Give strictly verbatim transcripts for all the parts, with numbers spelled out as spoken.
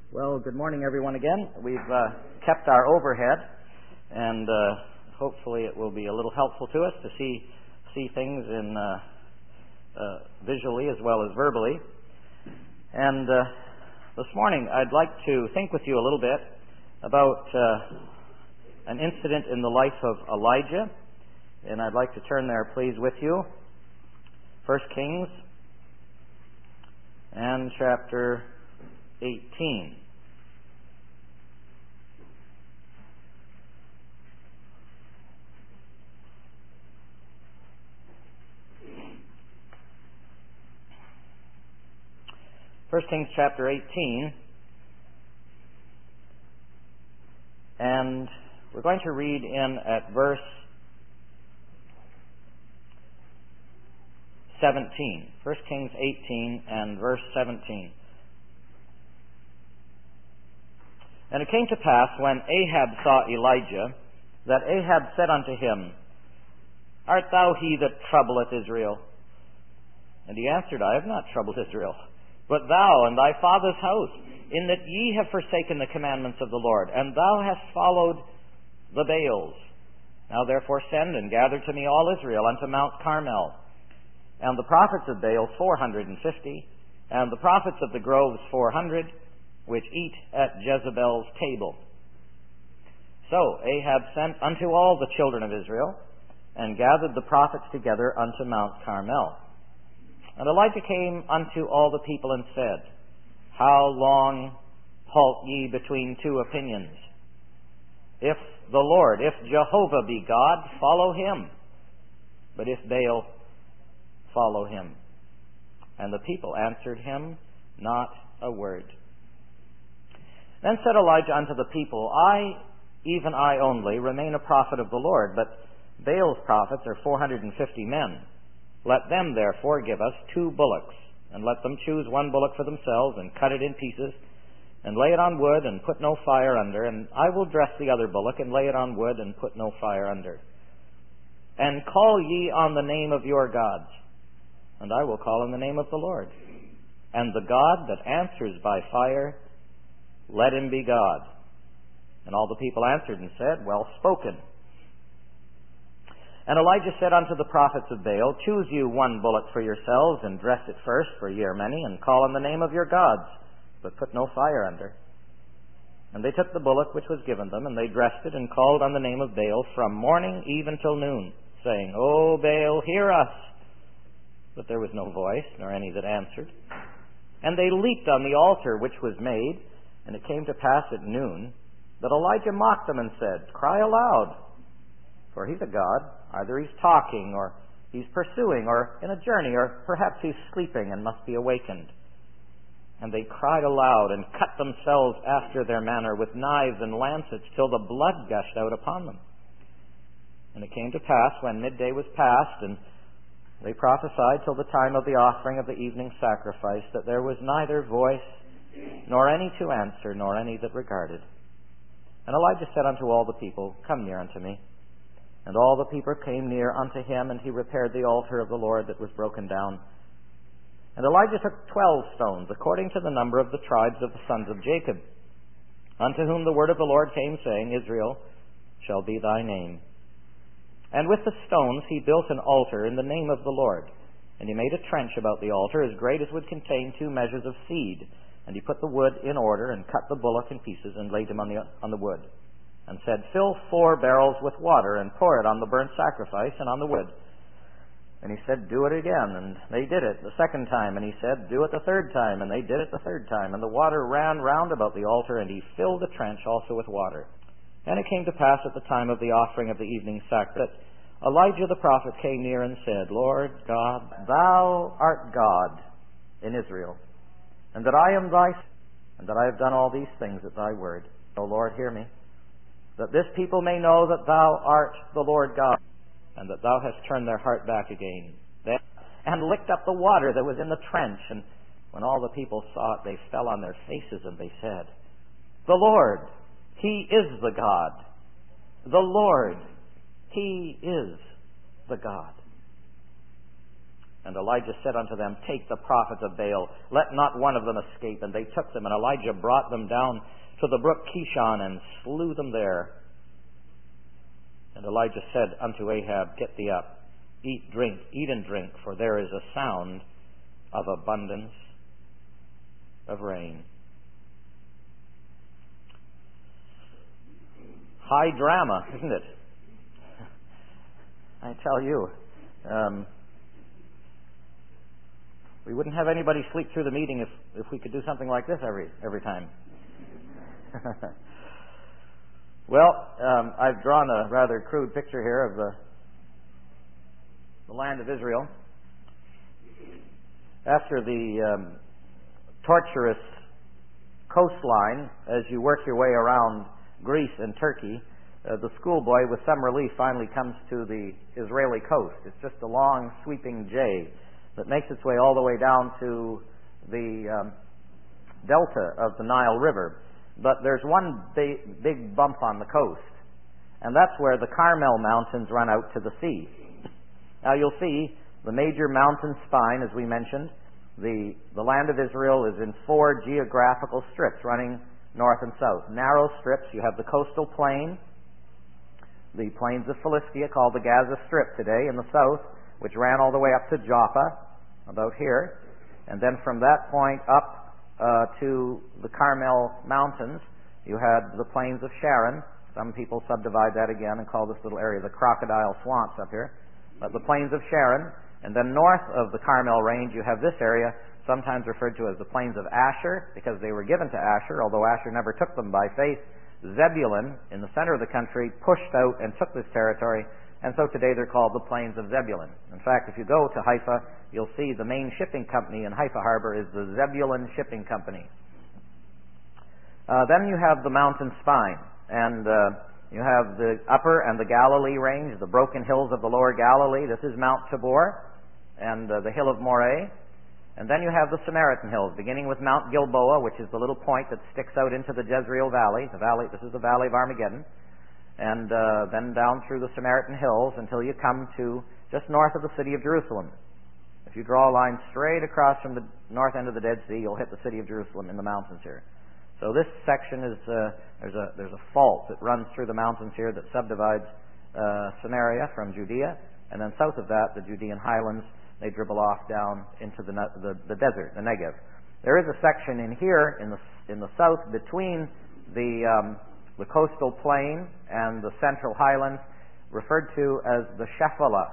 Well, good morning, everyone, again. We've uh, kept our overhead, and uh, hopefully it will be a little helpful to us to see see things in uh, uh, visually as well as verbally. And uh, this morning, I'd like to think with you a little bit about uh, an incident in the life of Elijah, and I'd like to turn there, please, with you. First Kings and chapter eighteen. First Kings chapter eighteen, and we're going to read in at verse seventeen. First Kings eighteen and verse seventeen. And it came to pass, when Ahab saw Elijah, that Ahab said unto him, Art thou he that troubleth Israel? And he answered, I have not troubled Israel, but thou and thy father's house, in that ye have forsaken the commandments of the Lord, and thou hast followed the Baals. Now therefore send and gather to me all Israel unto Mount Carmel. And the prophets of Baal four hundred and fifty, and the prophets of the groves four hundred, which eat at Jezebel's table. So Ahab sent unto all the children of Israel, and gathered the prophets together unto Mount Carmel. And Elijah came unto all the people and said, How long halt ye between two opinions? If the Lord, if Jehovah be God, follow him. But if Baal, follow him. And the people answered him not a word. Then said Elijah unto the people, I, even I only, remain a prophet of the Lord, but Baal's prophets are four hundred and fifty men. Let them therefore give us two bullocks, and let them choose one bullock for themselves, and cut it in pieces, and lay it on wood, and put no fire under, and I will dress the other bullock, and lay it on wood, and put no fire under. And call ye on the name of your gods, and I will call on the name of the Lord. And the God that answers by fire, let him be God. And all the people answered and said, Well spoken. And Elijah said unto the prophets of Baal, Choose you one bullock for yourselves, and dress it first, for ye are many, and call on the name of your gods, but put no fire under. And they took the bullock which was given them, and they dressed it, and called on the name of Baal from morning even till noon, saying, O Baal, hear us. But there was no voice, nor any that answered. And they leaped on the altar which was made, and it came to pass at noon that Elijah mocked them and said, Cry aloud, for he's a god. Either he's talking, or he's pursuing, or in a journey, or perhaps he's sleeping and must be awakened. And they cried aloud and cut themselves after their manner with knives and lancets till the blood gushed out upon them. And it came to pass, when midday was past, and they prophesied till the time of the offering of the evening sacrifice, that there was neither voice, nor any to answer, nor any that regarded. And Elijah said unto all the people, Come near unto me. And all the people came near unto him, and he repaired the altar of the Lord that was broken down. And Elijah took twelve stones, according to the number of the tribes of the sons of Jacob, unto whom the word of the Lord came, saying, Israel shall be thy name. And with the stones he built an altar in the name of the Lord. And he made a trench about the altar, as great as would contain two measures of seed. And he put the wood in order, and cut the bullock in pieces, and laid him on the, on the wood. And said, Fill four barrels with water, and pour it on the burnt sacrifice and on the wood. And he said, Do it again. And they did it the second time. And he said, Do it the third time. And they did it the third time. And the water ran round about the altar, and he filled the trench also with water. And it came to pass at the time of the offering of the evening sacrifice, that Elijah the prophet came near and said, Lord God, thou art God in Israel, and that I am thy, and that I have done all these things at thy word. O Lord, hear me, that this people may know that thou art the Lord God, and that thou hast turned their heart back again. Then, and licked up the water that was in the trench. And when all the people saw it, they fell on their faces, and they said, The Lord, he is the God. The Lord, he is the God. And Elijah said unto them, Take the prophets of Baal, let not one of them escape. And they took them, and Elijah brought them down to the brook Kishon, and slew them there. And Elijah said unto Ahab, Get thee up, eat, drink, eat and drink, for there is a sound of abundance of rain. High drama, isn't it? I tell you, um, we wouldn't have anybody sleep through the meeting if, if we could do something like this every every time. Well, um, I've drawn a rather crude picture here of the, the land of Israel. After the um, torturous coastline, as you work your way around Greece and Turkey, uh, the schoolboy with some relief finally comes to the Israeli coast. It's just a long, sweeping J that makes its way all the way down to the um, delta of the Nile River. But there's one big, big bump on the coast, and that's where the Carmel Mountains run out to the sea. Now you'll see the major mountain spine, as we mentioned. The, the land of Israel is in four geographical strips running north and south. Narrow strips. You have the coastal plain, the plains of Philistia, called the Gaza Strip today, in the south, which ran all the way up to Joppa, about here. And then from that point up uh, to the Carmel Mountains, you had the plains of Sharon. Some people subdivide that again and call this little area the Crocodile Swamps up here. But the plains of Sharon. And then north of the Carmel Range, you have this area, sometimes referred to as the plains of Asher, because they were given to Asher, although Asher never took them by faith. Zebulun, in the center of the country, pushed out and took this territory, and so today they're called the plains of Zebulun. In fact, if you go to Haifa, you'll see the main shipping company in Haifa Harbor is the Zebulun Shipping Company. Uh, then you have the mountain spine, and uh, you have the upper and the Galilee range, the broken hills of the lower Galilee. This is Mount Tabor and uh, the hill of Moreh. And then you have the Samaritan hills, beginning with Mount Gilboa, which is the little point that sticks out into the Jezreel Valley. The valley, this is the Valley of Armageddon. And uh, then down through the Samaritan hills until you come to just north of the city of Jerusalem. If you draw a line straight across from the north end of the Dead Sea, you'll hit the city of Jerusalem in the mountains here. So this section is, uh, there's a there's a fault that runs through the mountains here that subdivides uh, Samaria from Judea. And then south of that, the Judean highlands, they dribble off down into the, the, the desert, the Negev. There is a section in here in the in the south between the um, the coastal plain and the central highlands, referred to as the Shephelah,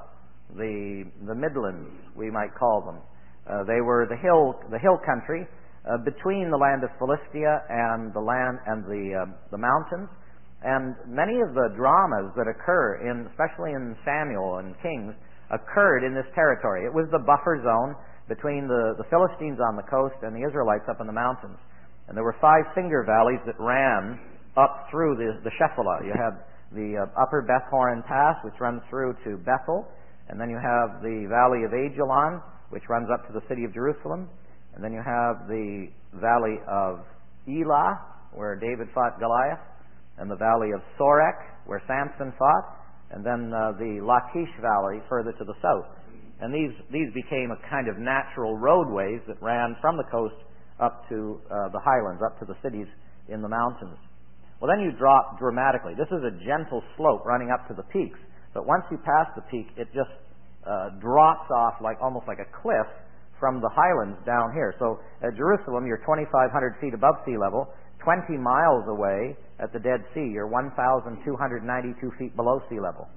the the Midlands, we might call them. Uh, they were the hill the hill country uh, between the land of Philistia and the land and the uh, the mountains. And many of the dramas that occur in, especially in Samuel and Kings, occurred in this territory. It was the buffer zone between the, the Philistines on the coast and the Israelites up in the mountains. And there were five finger valleys that ran up through the, the Shephelah. You had the uh, upper Beth Horon Pass, which runs through to Bethel. And then you have the valley of Ajalon, which runs up to the city of Jerusalem. And then you have the valley of Elah, where David fought Goliath. And the valley of Sorek, where Samson fought. And then uh, the Lachish Valley further to the south. And these these became a kind of natural roadways that ran from the coast up to uh, the highlands, up to the cities in the mountains. Well, then you drop dramatically. This is a gentle slope running up to the peaks, but once you pass the peak, it just uh, drops off like almost like a cliff from the highlands down here. So at Jerusalem, you're twenty-five hundred feet above sea level. twenty miles away at the Dead Sea, you're one thousand two hundred ninety-two feet below sea level.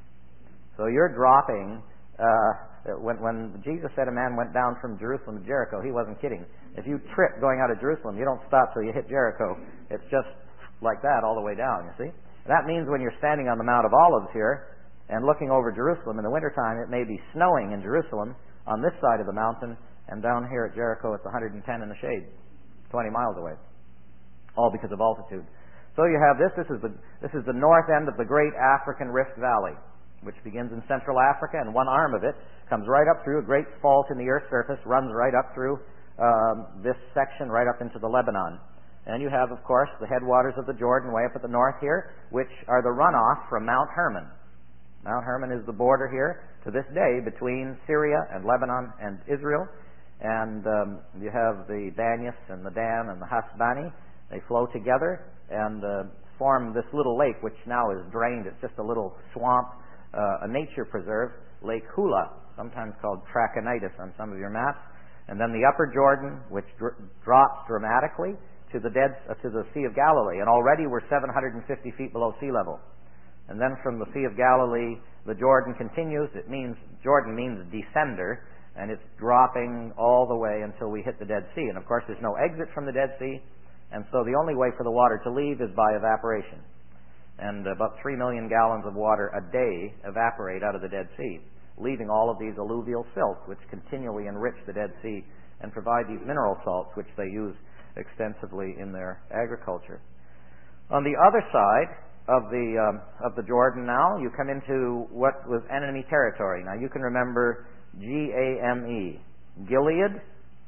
So you're dropping, uh, when, when Jesus said a man went down from Jerusalem to Jericho, he wasn't kidding. If you trip going out of Jerusalem, you don't stop till you hit Jericho. It's just like that all the way down, you see. That means when you're standing on the Mount of Olives here and looking over Jerusalem in the wintertime, it may be snowing in Jerusalem on this side of the mountain, and down here at Jericho it's one hundred ten in the shade, twenty miles away. All because of altitude. So you have this. This is the this is the north end of the great African Rift Valley, which begins in Central Africa, and one arm of it comes right up through a great fault in the Earth's surface, runs right up through um, this section, right up into the Lebanon. And you have, of course, the headwaters of the Jordan way up at the north here, which are the runoff from Mount Hermon. Mount Hermon is the border here to this day between Syria and Lebanon and Israel. And um, you have the Danyas and the Dan and the Hasbani. They flow together and uh, form this little lake, which now is drained. It's just a little swamp, uh, a nature preserve, Lake Hula, sometimes called Trachonitis on some of your maps. And then the Upper Jordan, which dr- drops dramatically to the dead uh, to the Sea of Galilee, and already we're seven hundred fifty feet below sea level. And then from the Sea of Galilee, the Jordan continues. It means Jordan means descender, and it's dropping all the way until we hit the Dead Sea. And of course, there's no exit from the Dead Sea, and so the only way for the water to leave is by evaporation. And about three million gallons of water a day evaporate out of the Dead Sea, leaving all of these alluvial silts, which continually enrich the Dead Sea and provide these mineral salts, which they use extensively in their agriculture. On the other side of the um, of the Jordan now, you come into what was enemy territory. Now you can remember G A M E, Gilead,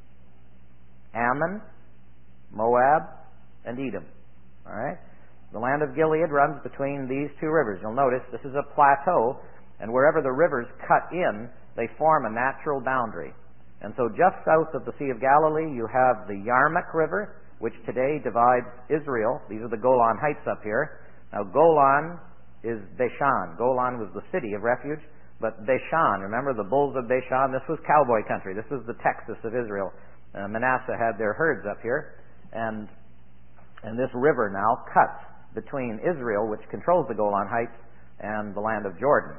Ammon, Moab, and Edom. All right? The land of Gilead runs between these two rivers. You'll notice this is a plateau, and wherever the rivers cut in, they form a natural boundary. And so just south of the Sea of Galilee, you have the Yarmuk River, which today divides Israel. These are the Golan Heights up here. Now, Golan is Bashan. Golan was the city of refuge, but Bashan, remember the bulls of Bashan? This was cowboy country. This was the Texas of Israel. Uh, Manasseh had their herds up here, and and this river now cuts between Israel, which controls the Golan Heights, and the land of Jordan.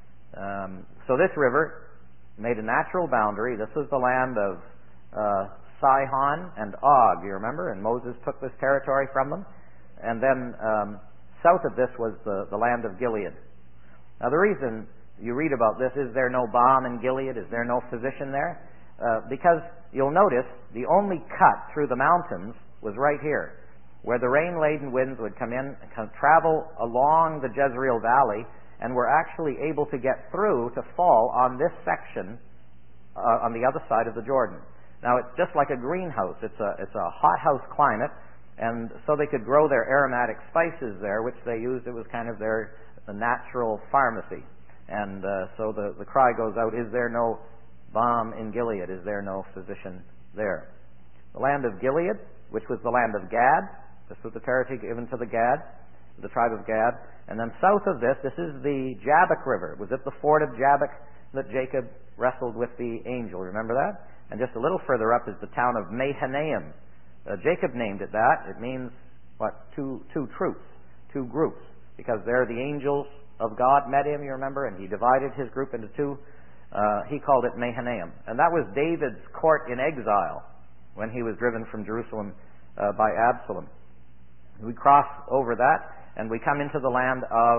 Um, so this river made a natural boundary. This was the land of uh, Sihon and Og, you remember? And Moses took this territory from them. And then um, south of this was the, the land of Gilead. Now the reason you read about this, is there no balm in Gilead? Is there no physician there? Uh, because you'll notice the only cut through the mountains was right here, where the rain-laden winds would come in and travel along the Jezreel Valley, and were actually able to get through to fall on this section uh, on the other side of the Jordan. Now it's just like a greenhouse. It's a it's a hothouse climate, and so they could grow their aromatic spices there, which they used. It was kind of their natural pharmacy. And uh, so the, the cry goes out, is there no balm in Gilead? Is there no physician there? The land of Gilead, which was the land of Gad. This was the territory given to the Gad, the tribe of Gad. And then south of this, this is the Jabbok River. Was it the ford of Jabbok that Jacob wrestled with the angel? Remember that? And just a little further up is the town of Mahanaim. Uh, Jacob named it that. It means, what, two, two troops, two groups. Because there the angels of God met him, you remember, and he divided his group into two. Uh, he called it Mahanaim. And that was David's court in exile when he was driven from Jerusalem uh, by Absalom. We cross over that, and we come into the land of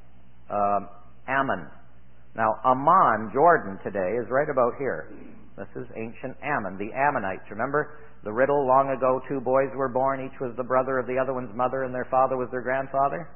um, Ammon. Now, Ammon, Jordan today, is right about here. This is ancient Ammon, the Ammonites. Remember the riddle long ago, two boys were born, each was the brother of the other one's mother, and their father was their grandfather?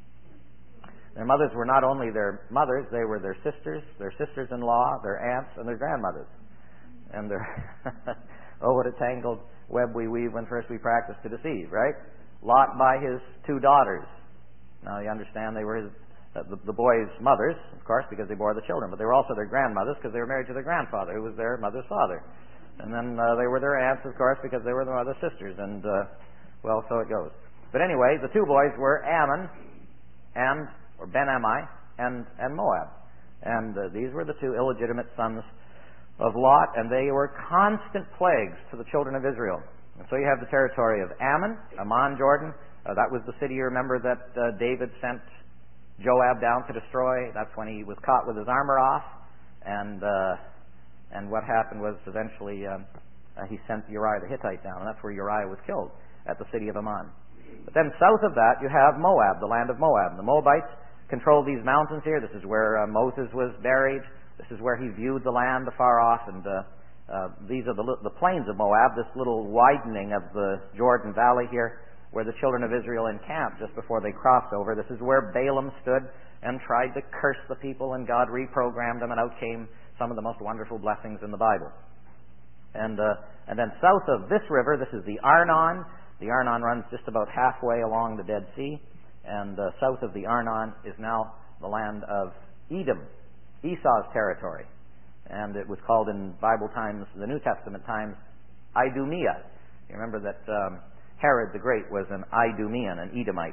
Their mothers were not only their mothers, they were their sisters, their sisters-in-law, their aunts, and their grandmothers. And their oh, what a tangled web we weave when first we practice to deceive, right? Lot by his two daughters. Now you understand they were his, uh, the, the boys' mothers, of course, because they bore the children, but they were also their grandmothers because they were married to their grandfather, who was their mother's father. And then uh, they were their aunts, of course, because they were their mother's sisters. And, uh, well, so it goes. But anyway, the two boys were Ammon and, or Ben-Ammi, and, and Moab. And uh, these were the two illegitimate sons of Lot, and they were constant plagues to the children of Israel. And so you have the territory of Ammon, Ammon, Jordan. Uh, that was the city, you remember, that uh, David sent Joab down to destroy. That's when he was caught with his armor off. And uh, and what happened was eventually um, uh, he sent Uriah the Hittite down, and that's where Uriah was killed, at the city of Ammon. But then south of that, you have Moab, the land of Moab. The Moabites control these mountains here. This is where uh, Moses was buried. This is where he viewed the land afar off, and uh, uh, these are the, the plains of Moab, this little widening of the Jordan Valley here, where the children of Israel encamped just before they crossed over. This is where Balaam stood and tried to curse the people, and God reprogrammed them, and out came some of the most wonderful blessings in the Bible. And uh, and then south of this river, this is the Arnon. The Arnon runs just about halfway along the Dead Sea, and uh, south of the Arnon is now the land of Edom, Esau's territory. And it was called in Bible times, the New Testament times, Idumea. You remember that um, Herod the Great was an Idumean, an Edomite.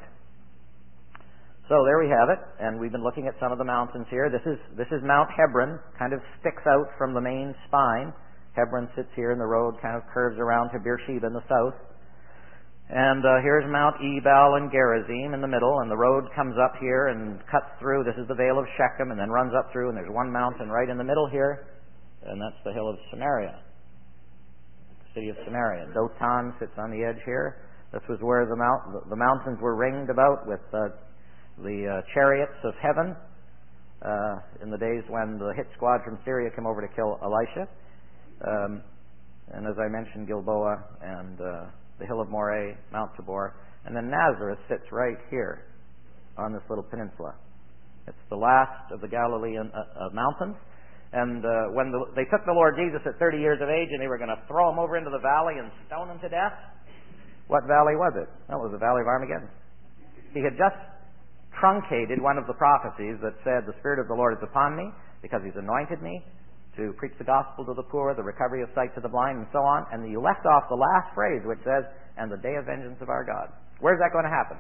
So there we have it, and we've been looking at some of the mountains here. This is this is Mount Hebron, kind of sticks out from the main spine. Hebron sits here, and the road kind of curves around to Beersheba in the south. And uh, here's Mount Ebal and Gerizim in the middle, and the road comes up here and cuts through. This is the Vale of Shechem, and then runs up through, and there's one mountain right in the middle here, and that's the hill of Samaria, the city of Samaria. Dothan sits on the edge here. This was where the, mount, the mountains were ringed about with uh, the uh, chariots of heaven uh, in the days when the hit squad from Syria came over to kill Elisha. Um, and as I mentioned, Gilboa and uh, the hill of Moreh, Mount Tabor, and then Nazareth sits right here on this little peninsula. It's the last of the Galilean uh, uh, mountains. And uh, when the, they took the Lord Jesus at thirty years of age and they were going to throw him over into the valley and stone him to death, what valley was it? That was the Valley of Armageddon. He had just truncated one of the prophecies that said, the Spirit of the Lord is upon me because He's anointed me to preach the gospel to the poor, the recovery of sight to the blind, and so on. And you left off the last phrase, which says, and the day of vengeance of our God. Where's that going to happen?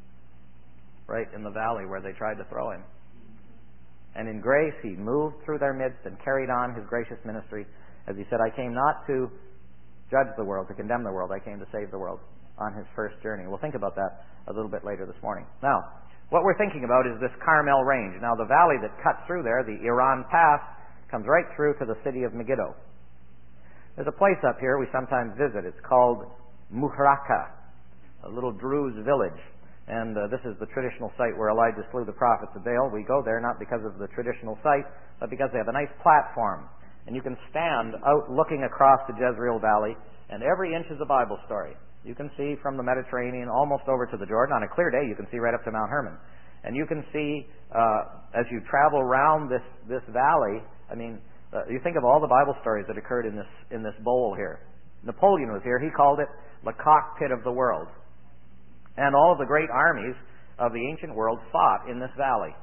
Right in the valley where they tried to throw him. And in grace, he moved through their midst and carried on his gracious ministry. As he said, I came not to judge the world, to condemn the world. I came to save the world on his first journey. We'll think about that a little bit later this morning. Now, what we're thinking about is this Carmel Range. Now, the valley that cuts through there, the Iran Pass, comes right through to the city of Megiddo. There's a place up here we sometimes visit. It's called Muhraka, a little Druze village. And uh, this is the traditional site where Elijah slew the prophets of Baal. We go there not because of the traditional site, but because they have a nice platform. And you can stand out looking across the Jezreel Valley, and every inch is a Bible story. You can see from the Mediterranean almost over to the Jordan. On a clear day, you can see right up to Mount Hermon. And you can see, uh, as you travel around this, this valley, I mean, uh, you think of all the Bible stories that occurred in this, in this bowl here. Napoleon was here. He called it the cockpit of the world. And all of the great armies of the ancient world fought in this valley.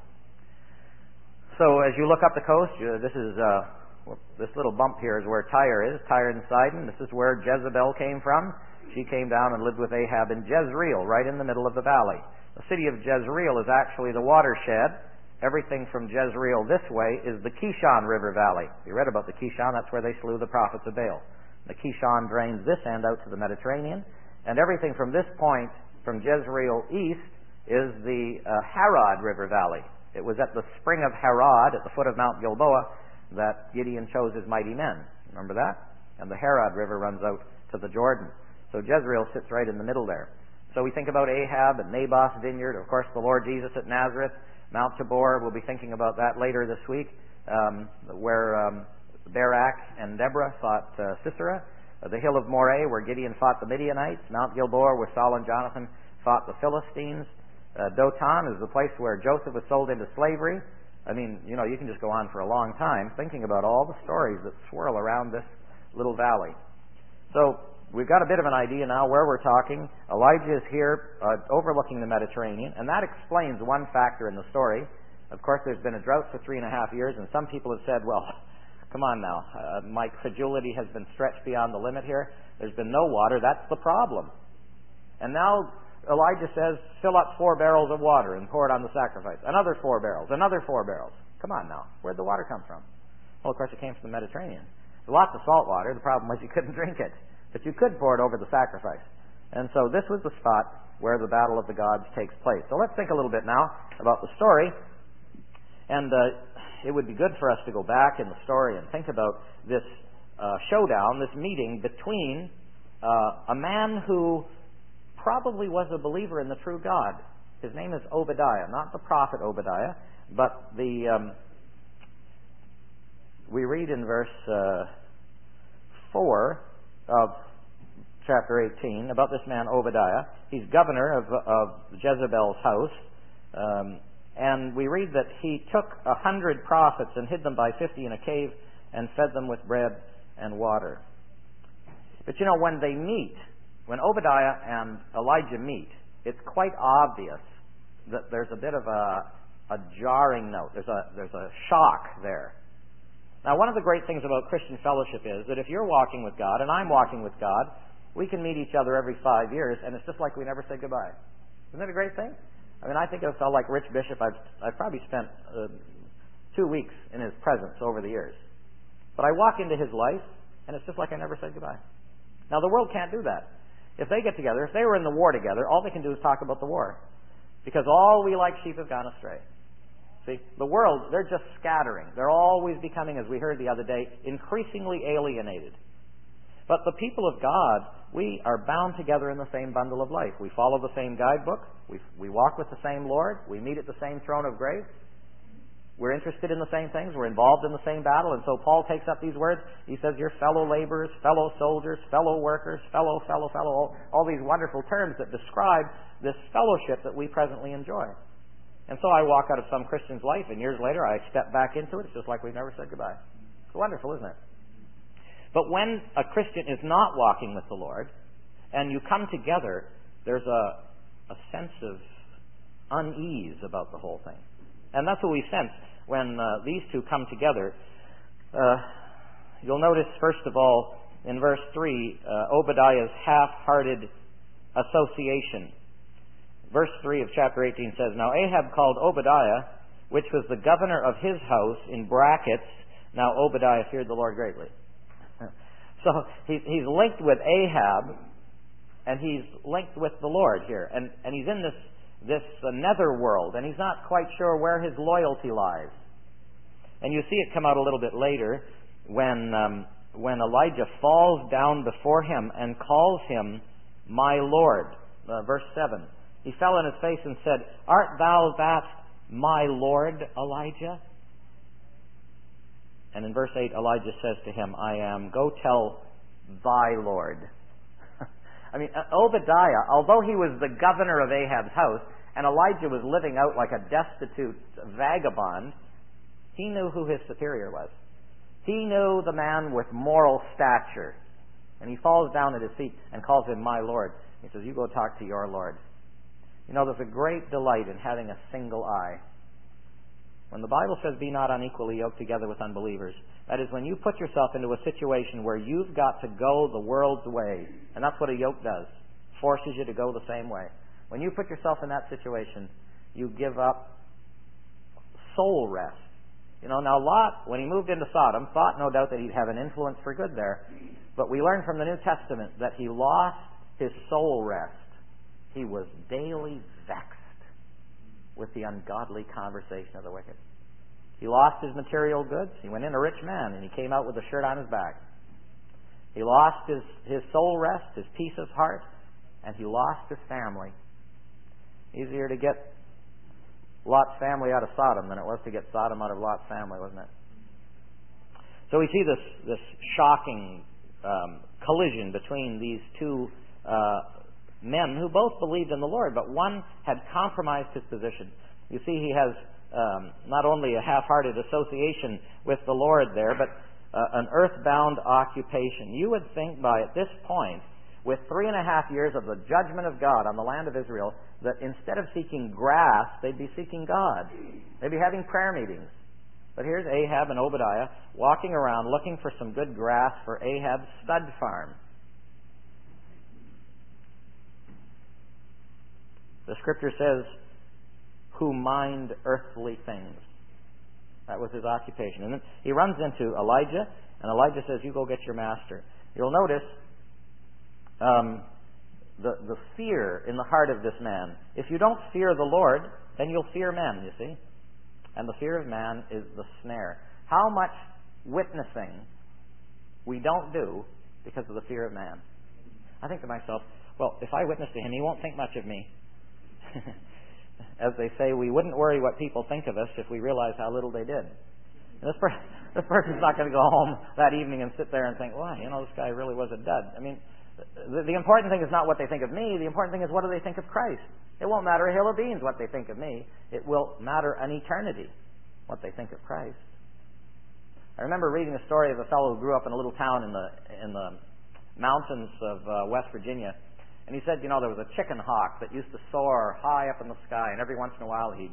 So as you look up the coast, you, this is uh, this little bump here is where Tyre is, Tyre and Sidon. This is where Jezebel came from. She came down and lived with Ahab in Jezreel, right in the middle of the valley. The city of Jezreel is actually the watershed. Everything from Jezreel this way is the Kishon River Valley. You read about the Kishon, that's where they slew the prophets of Baal. The Kishon drains this end out to the Mediterranean, and everything from this point, from Jezreel east, is the uh, Harod River Valley. It was at the spring of Harod, at the foot of Mount Gilboa, that Gideon chose his mighty men. Remember that? And the Harod River runs out to the Jordan. So Jezreel sits right in the middle there. So we think about Ahab and Naboth's vineyard, of course the Lord Jesus at Nazareth, Mount Tabor. We'll be thinking about that later this week, um, where um, Barak and Deborah fought uh, Sisera. Uh, the hill of Moreh, where Gideon fought the Midianites. Mount Gilboa, where Saul and Jonathan fought the Philistines. Uh, Dothan is the place where Joseph was sold into slavery. I mean, you know, you can just go on for a long time thinking about all the stories that swirl around this little valley. So we've got a bit of an idea now where we're talking. Elijah is here uh, overlooking the Mediterranean, and that explains one factor in the story. Of course, there's been a drought for three and a half years, and some people have said, well, come on now, uh, my credulity has been stretched beyond the limit here. There's been no water. That's the problem. And now Elijah says, fill up four barrels of water and pour it on the sacrifice. Another four barrels, another four barrels. Come on now, where'd the water come from? Well, of course, it came from the Mediterranean. There's lots of salt water. The problem was you couldn't drink it. But you could pour it over the sacrifice. And so this was the spot where the battle of the gods takes place. So let's think a little bit now about the story. And uh, it would be good for us to go back in the story and think about this uh, showdown, this meeting between uh, a man who probably was a believer in the true God. His name is Obadiah, not the prophet Obadiah, but the um, we read in verse uh, four of chapter eighteen about this man Obadiah. He's governor of, of Jezebel's house, um, and we read that he took a hundred prophets and hid them by fifty in a cave and fed them with bread and water. But you know, when they meet, when Obadiah and Elijah meet, it's quite obvious that there's a bit of a a jarring note. There's a, there's a shock there. Now, one of the great things about Christian fellowship is that if you're walking with God and I'm walking with God, we can meet each other every five years, and it's just like we never said goodbye. Isn't that a great thing? I mean, I think of a fellow like Rich Bishop. I've, I've probably spent uh, two weeks in his presence over the years. But I walk into his life, and it's just like I never said goodbye. Now, the world can't do that. If they get together, if they were in the war together, all they can do is talk about the war. Because all we like sheep have gone astray. See, the world, they're just scattering. They're always becoming, as we heard the other day, increasingly alienated. But the people of God, we are bound together in the same bundle of life. We follow the same guidebook. We, we walk with the same Lord. We meet at the same throne of grace. We're interested in the same things. We're involved in the same battle. And so Paul takes up these words. He says, your fellow laborers, fellow soldiers, fellow workers, fellow, fellow, fellow, all, all these wonderful terms that describe this fellowship that we presently enjoy. And so I walk out of some Christian's life, and years later I step back into it. It's just like we've never said goodbye. It's wonderful, isn't it? But when a Christian is not walking with the Lord, and you come together, there's a, a sense of unease about the whole thing. And that's what we sense when uh, these two come together. Uh, you'll notice, first of all, in verse three, uh, Obadiah's half-hearted association. Verse three of chapter eighteen says, now Ahab called Obadiah, which was the governor of his house, in brackets, now Obadiah feared the Lord greatly. So he, he's linked with Ahab, and he's linked with the Lord here. And, and he's in this, this uh, nether world, and he's not quite sure where his loyalty lies. And you see it come out a little bit later when, um, when Elijah falls down before him and calls him my Lord. Uh, verse seven. He fell on his face and said, art thou that my Lord, Elijah? And in verse eight, Elijah says to him, I am. Go tell thy Lord. I mean, Obadiah, although he was the governor of Ahab's house, and Elijah was living out like a destitute vagabond, he knew who his superior was. He knew the man with moral stature. And he falls down at his feet and calls him my Lord. He says, you go talk to your Lord. You know, there's a great delight in having a single eye. When the Bible says, be not unequally yoked together with unbelievers, that is when you put yourself into a situation where you've got to go the world's way. And that's what a yoke does. Forces you to go the same way. When you put yourself in that situation, you give up soul rest. You know, now Lot, when he moved into Sodom, thought no doubt that he'd have an influence for good there. But we learn from the New Testament that he lost his soul rest. He was daily vexed with the ungodly conversation of the wicked. He lost his material goods. He went in a rich man, and he came out with a shirt on his back. He lost his, his soul rest, his peace of heart, and he lost his family. Easier to get Lot's family out of Sodom than it was to get Sodom out of Lot's family, wasn't it? So we see this, this shocking um, collision between these two uh, men who both believed in the Lord, but one had compromised his position. You see, he has um, not only a half-hearted association with the Lord there, but uh, an earthbound occupation. You would think by at this point, with three and a half years of the judgment of God on the land of Israel, that instead of seeking grass, they'd be seeking God. They'd be having prayer meetings. But here's Ahab and Obadiah walking around looking for some good grass for Ahab's stud farm. The Scripture says, who mind earthly things. That was his occupation. And then he runs into Elijah, and Elijah says, you go get your master. You'll notice um, the, the fear in the heart of this man. If you don't fear the Lord, then you'll fear men, you see. And the fear of man is the snare. How much witnessing we don't do because of the fear of man. I think to myself, well, if I witness to him, he won't think much of me. As they say, we wouldn't worry what people think of us if we realized how little they did. And this, per- this person's not going to go home that evening and sit there and think, wow, you know, this guy really was a dud. I mean, the, the important thing is not what they think of me. The important thing is what do they think of Christ. It won't matter a hill of beans what they think of me. It will matter an eternity what they think of Christ. I remember reading a story of a fellow who grew up in a little town in the in the mountains of uh, West Virginia. And he said, you know, there was a chicken hawk that used to soar high up in the sky, and every once in a while he'd,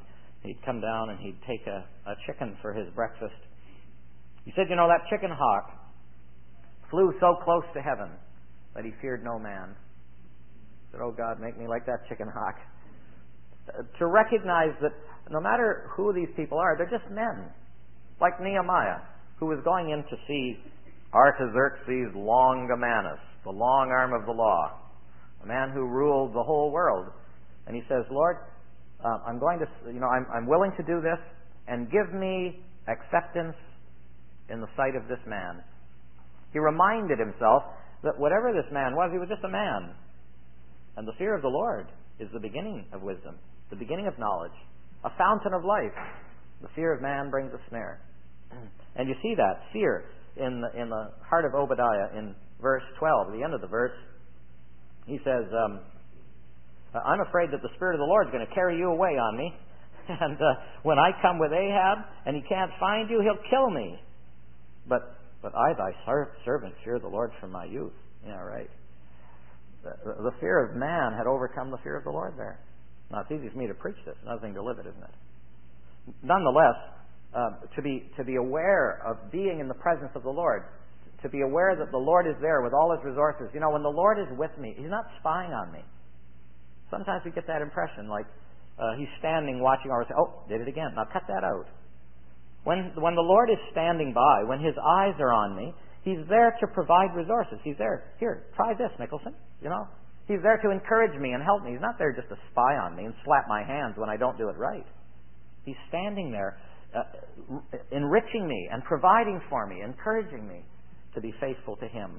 he'd come down and he'd take a, a chicken for his breakfast. He said, you know, that chicken hawk flew so close to heaven that he feared no man. He said, oh God, make me like that chicken hawk. Uh, to recognize that no matter who these people are, they're just men. Like Nehemiah, who was going in to see Artaxerxes Longimanus, the long arm of the law, a man who ruled the whole world. And he says, Lord, uh, I'm going to, you know, I'm, I'm willing to do this, and give me acceptance in the sight of this man. He reminded himself that whatever this man was, he was just a man. And the fear of the Lord is the beginning of wisdom, the beginning of knowledge, a fountain of life. The fear of man brings a snare. And you see that fear in the, in the heart of Obadiah in verse twelve, the end of the verse. He says, um, I'm afraid that the Spirit of the Lord is going to carry you away on me. And uh, when I come with Ahab and he can't find you, he'll kill me. But but I, thy servant, fear the Lord from my youth. Yeah, right. The, the fear of man had overcome the fear of the Lord there. Now, it's easy for me to preach this, another thing to live it, isn't it? Nonetheless, uh, to be to be aware of being in the presence of the Lord, to be aware that the Lord is there with all His resources. You know, when the Lord is with me, He's not spying on me. Sometimes we get that impression, like uh, He's standing watching over. Say, oh, did it again. Now cut that out. When when the Lord is standing by, when His eyes are on me, He's there to provide resources. He's there. Here, try this, Nicholson. You know, He's there to encourage me and help me. He's not there just to spy on me and slap my hands when I don't do it right. He's standing there, uh, enriching me and providing for me, encouraging me to be faithful to Him.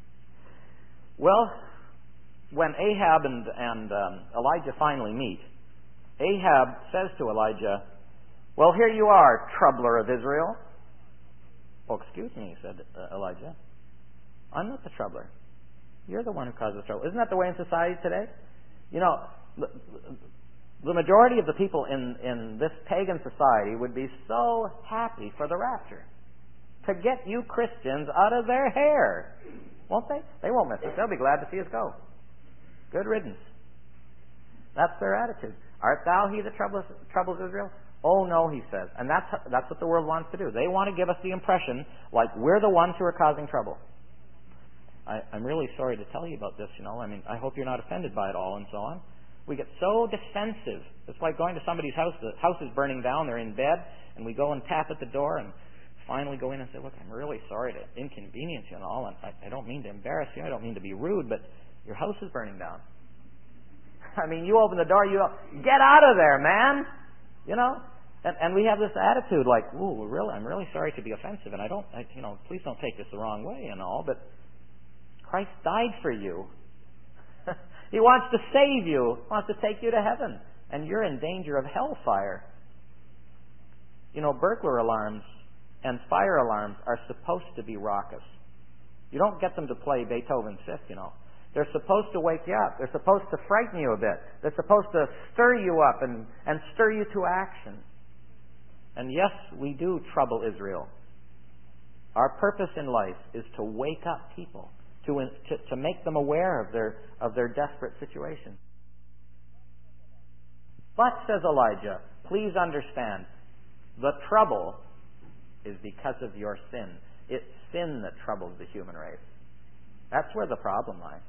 Well, when Ahab and, and um, Elijah finally meet, Ahab says to Elijah, well, here you are, troubler of Israel. Oh, excuse me, said uh, Elijah. I'm not the troubler. You're the one who causes trouble. Isn't that the way in society today? You know, the, the majority of the people in, in this pagan society would be so happy for the rapture to get you Christians out of their hair. Won't they? They won't miss it. They'll be glad to see us go. Good riddance. That's their attitude. Art thou he that troubles, troubles Israel? Oh no, he says. And that's, that's what the world wants to do. They want to give us the impression like we're the ones who are causing trouble. I, I'm really sorry to tell you about this, you know. I mean, I hope you're not offended by it all and so on. We get so defensive. It's like going to somebody's house. The house is burning down. They're in bed. And we go and tap at the door and finally go in and say, look, I'm really sorry to inconvenience you and all. And I, I don't mean to embarrass you. I don't mean to be rude, but your house is burning down. I mean, you open the door, you go, get out of there, man. You know? And, and we have this attitude like, ooh, really, I'm really sorry to be offensive. And I don't, I, you know, please don't take this the wrong way and all. But Christ died for you. He wants to save you. He wants to take you to heaven. And you're in danger of hellfire. You know, burglar alarms and fire alarms are supposed to be raucous. You don't get them to play Beethoven's Fifth, you know. They're supposed to wake you up. They're supposed to frighten you a bit. They're supposed to stir you up and, and stir you to action. And yes, we do trouble Israel. Our purpose in life is to wake up people. To, to, to make them aware of their, of their desperate situation. But, says Elijah, please understand, the trouble is because of your sin. It's sin that troubles the human race. That's where the problem lies.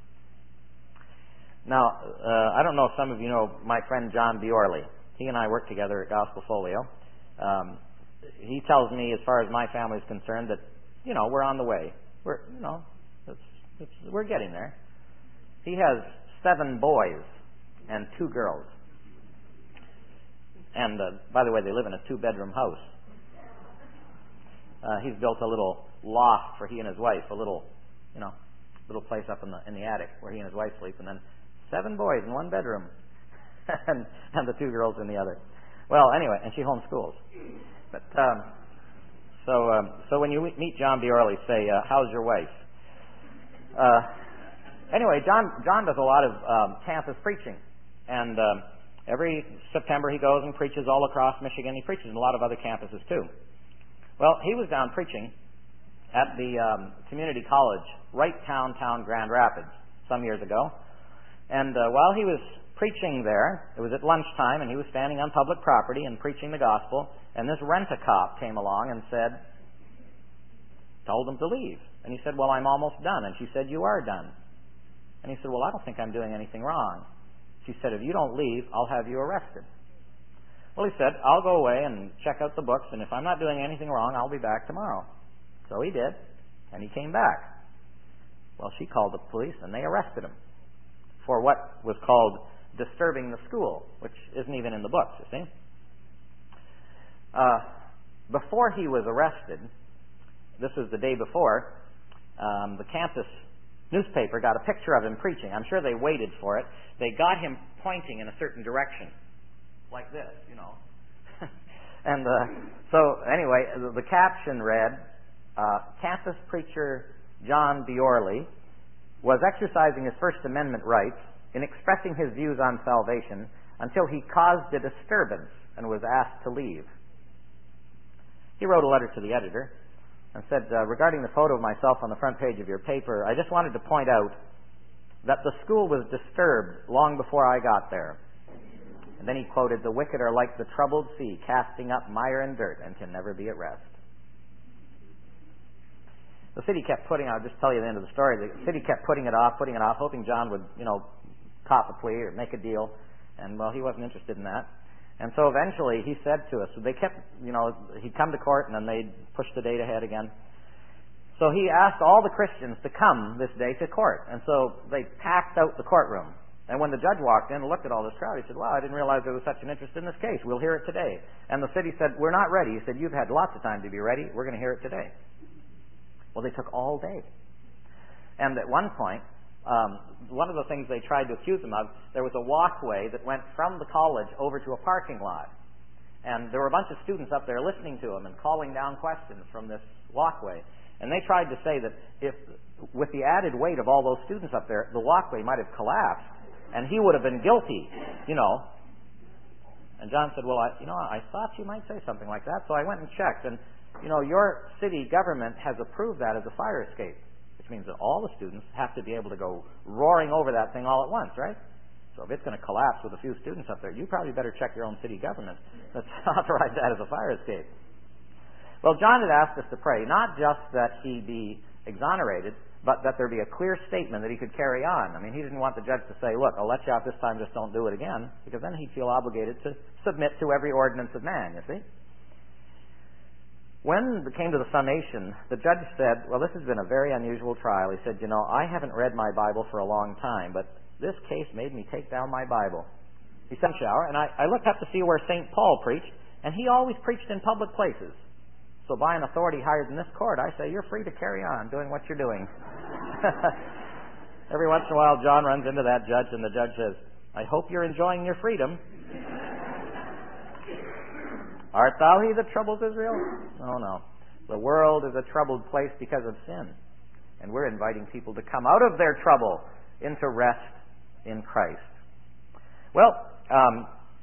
Now, uh, I don't know if some of you know my friend John Biorley. He and I work together at Gospel Folio. Um, he tells me, as far as my family is concerned, that, you know, we're on the way. We're, you know, it's, it's, we're getting there. He has seven boys and two girls. And, uh, by the way, they live in a two-bedroom house. Uh, he's built a little loft for he and his wife, a little, you know, little place up in the in the attic where he and his wife sleep, and then seven boys in one bedroom, and, and the two girls in the other. Well, anyway, and she homeschools. But um, so um, so when you meet John Biorley, say, uh, "How's your wife?" Uh, anyway, John John does a lot of um, campus preaching, and um, every September he goes and preaches all across Michigan. He preaches in a lot of other campuses too. Well, he was down preaching at the um, community college right downtown Grand Rapids some years ago. And uh, while he was preaching there. It was at lunchtime, and he was standing on public property and preaching the gospel, and this rent-a-cop came along and said, told him to leave. And he said, well, I'm almost done. And she said, you are done. And he said, well, I don't think I'm doing anything wrong. She said, if you don't leave, I'll have you arrested. Well, he said, I'll go away and check out the books, and if I'm not doing anything wrong, I'll be back tomorrow. So he did, and he came back. Well, she called the police, and they arrested him for what was called disturbing the school, which isn't even in the books, you see. Uh, before he was arrested, this was the day before, um, the campus newspaper got a picture of him preaching. I'm sure they waited for it. They got him pointing in a certain direction, like this, you know. and uh, so, anyway, the, the caption read, uh, campus preacher John Biorley was exercising his First Amendment rights in expressing his views on salvation until he caused a disturbance and was asked to leave. He wrote a letter to the editor and said, uh, regarding the photo of myself on the front page of your paper, I just wanted to point out that the school was disturbed long before I got there. And then he quoted, the wicked are like the troubled sea, casting up mire and dirt, and can never be at rest. The city kept putting, I'll just tell you the end of the story, the city kept putting it off, putting it off, hoping John would, you know, cop a plea or make a deal. And, well, he wasn't interested in that. And so eventually he said to us, so they kept, you know, he'd come to court and then they'd push the date ahead again. So he asked all the Christians to come this day to court. And so they packed out the courtroom. And when the judge walked in and looked at all this crowd, he said, wow, I didn't realize there was such an interest in this case. We'll hear it today. And the city said, we're not ready. He said, you've had lots of time to be ready. We're going to hear it today. Well, they took all day. And at one point, um, one of the things they tried to accuse him of, there was a walkway that went from the college over to a parking lot. And there were a bunch of students up there listening to him and calling down questions from this walkway. And they tried to say that if, with the added weight of all those students up there, the walkway might have collapsed and he would have been guilty, you know. And John said, well, I, you know, I thought you might say something like that, so I went and checked. And you know, your city government has approved that as a fire escape, which means that all the students have to be able to go roaring over that thing all at once, right? So if it's going to collapse with a few students up there, you probably better check your own city government that's authorized that as a fire escape. Well, John had asked us to pray, not just that he be exonerated, but that there be a clear statement that he could carry on. I mean, he didn't want the judge to say, look, I'll let you out this time, just don't do it again, because then he'd feel obligated to submit to every ordinance of man, you see. When it came to the summation, the judge said, well, this has been a very unusual trial. He said, you know, I haven't read my Bible for a long time, but this case made me take down my Bible. He said, shower, and I, I looked up to see where Saint Paul preached, and he always preached in public places. So by an authority higher than this court, I say, you're free to carry on doing what you're doing. Every once in a while, John runs into that judge, and the judge says, I hope you're enjoying your freedom. Art thou he that troubles Israel? Oh, no. The world is a troubled place because of sin. And we're inviting people to come out of their trouble into rest in Christ. Well, um,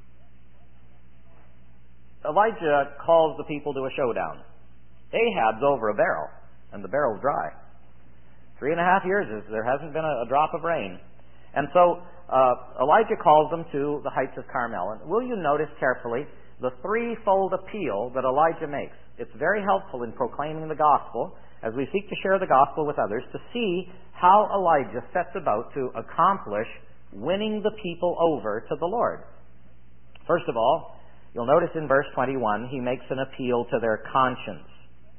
Elijah calls the people to a showdown. Ahab's over a barrel, and the barrel's dry. Three and a half years, there hasn't been a, a drop of rain. And so uh, Elijah calls them to the heights of Carmel. And will you notice carefully the threefold appeal that Elijah makes? It's very helpful in proclaiming the gospel as we seek to share the gospel with others to see how Elijah sets about to accomplish winning the people over to the Lord. First of all, you'll notice in verse twenty-one, he makes an appeal to their conscience.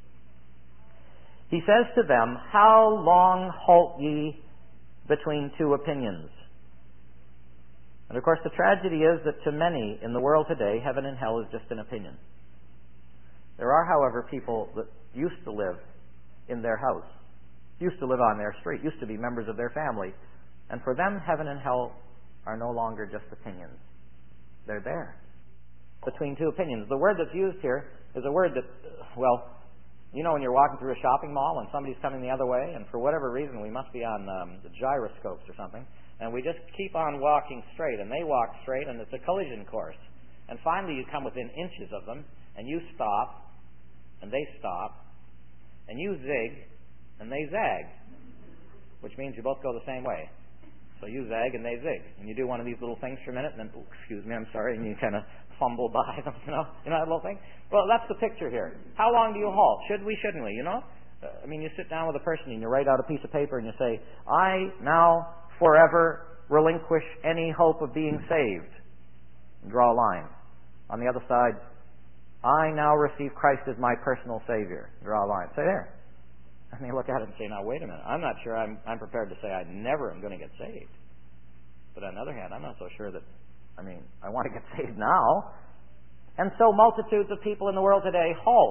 He says to them, how long halt ye between two opinions? And of course the tragedy is that to many in the world today, heaven and hell is just an opinion. There are, however, people that used to live in their house, used to live on their street, used to be members of their family, and for them heaven and hell are no longer just opinions. They're there. Between two opinions. The word that's used here is a word that, well, you know when you're walking through a shopping mall and somebody's coming the other way, and for whatever reason we must be on um, the gyroscopes or something, and we just keep on walking straight, and they walk straight, and it's a collision course. And finally you come within inches of them, and you stop, and they stop, and you zig, and they zag, which means you both go the same way. So you zag and they zig. And you do one of these little things for a minute and then, oh, excuse me, I'm sorry, and you kind of fumble by them, you know, you know that little thing? Well, that's the picture here. How long do you halt? Should we, shouldn't we, you know? Uh, I mean, you sit down with a person and you write out a piece of paper and you say, I now forever relinquish any hope of being saved. And draw a line. On the other side, I now receive Christ as my personal Savior. Draw a line. Say there. And they look at it and say, now wait a minute, I'm not sure I'm, I'm prepared to say I never am going to get saved. But on the other hand, I'm not so sure that, I mean, I want to get saved now. And so multitudes of people in the world today halt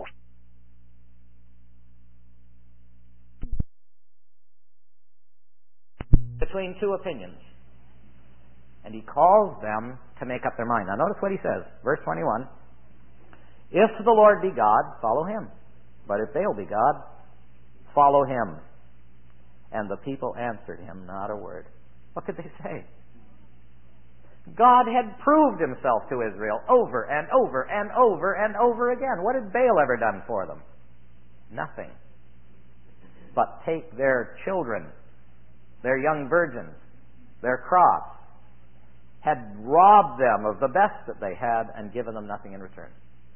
between two opinions. And he calls them to make up their mind. Now notice what he says, verse twenty-one. If the Lord be God, follow him. But if Baal be God, follow him. And the people answered him not a word. What could they say? God had proved himself to Israel over and over and over and over again. What had Baal ever done for them? Nothing. But take their children, their young virgins, their crops, had robbed them of the best that they had and given them nothing in return.